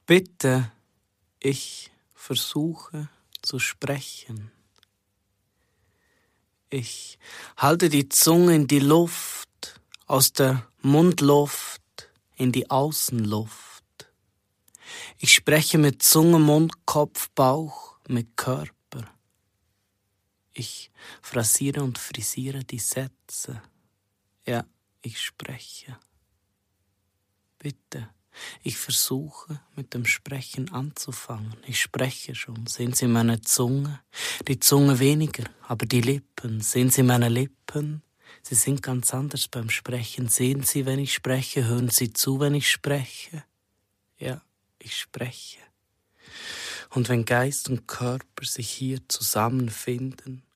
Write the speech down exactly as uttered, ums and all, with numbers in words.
Bitte, ich versuche zu sprechen. Ich halte die Zunge in die Luft, aus der Mundluft in die Außenluft. Ich spreche mit Zunge, Mund, Kopf, Bauch, mit Körper. Ich phrasiere und frisiere die Sätze. Ja, ich spreche. Bitte, ich versuche mit dem Sprechen anzufangen. Ich spreche schon. Sehen Sie meine Zunge? Die Zunge weniger, aber die Lippen. Sehen Sie meine Lippen? Sie sind ganz anders beim Sprechen. Sehen Sie, wenn ich spreche? Hören Sie zu, wenn ich spreche? Ja, ich spreche. Und wenn Geist und Körper sich hier zusammenfinden,